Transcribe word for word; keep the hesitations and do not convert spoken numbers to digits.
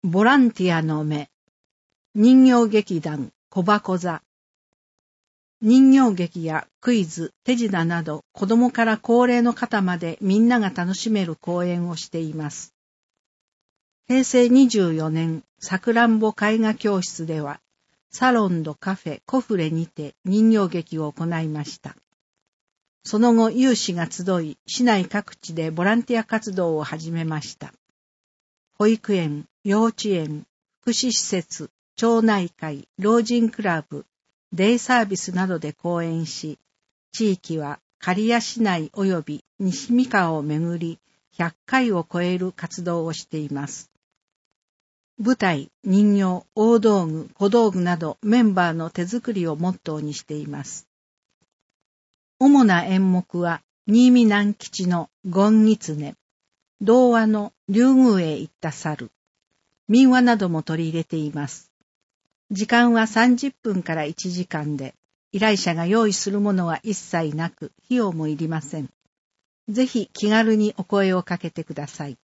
ボランティアの目、人形劇団小箱座。人形劇やクイズ、手品など子供から高齢の方までみんなが楽しめる公演をしています。平成にじゅうよねん、さくらんぼ絵画教室では、サロンとカフェ、コフレにて人形劇を行いました。その後、有志が集い、市内各地でボランティア活動を始めました。保育園、幼稚園、福祉施設、町内会、老人クラブ、デイサービスなどで講演し、地域は刈谷市内及び西三河をめぐり、ひゃっかいを超える活動をしています。舞台、人形、大道具、小道具などメンバーの手作りをモットーにしています。主な演目は、新見南吉のゴンギツネ、童話の竜宮へ行った猿、民話なども取り入れています。時間はさんじゅっぷんからいちじかんで、依頼者が用意するものは一切なく、費用もいりません。ぜひ気軽にお声をかけてください。